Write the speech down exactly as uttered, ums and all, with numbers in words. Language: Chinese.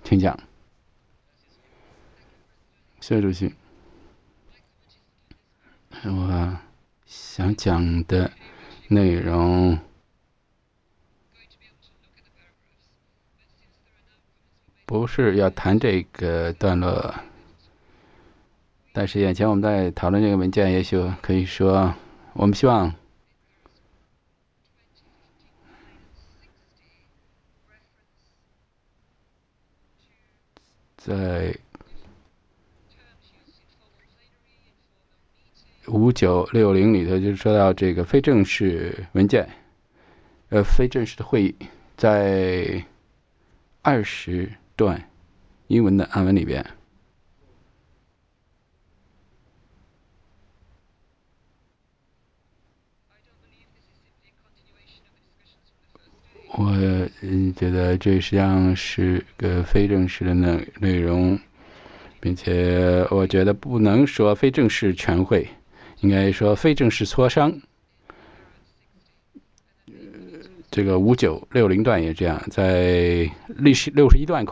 请讲。谢谢主席。我想讲的内容不是要谈这个段落，但是眼前我们在讨论这个文件，也许可以说，我们希望在五九六零里头，就是说到这个非正式文件，呃，非正式的会议，在二十段英文的暗文里边，我嗯觉得这实际上是个非正式的内内容，并且我觉得不能说非正式全会，应该说非正式磋商。这个五九六零段也这样，在历史六十一段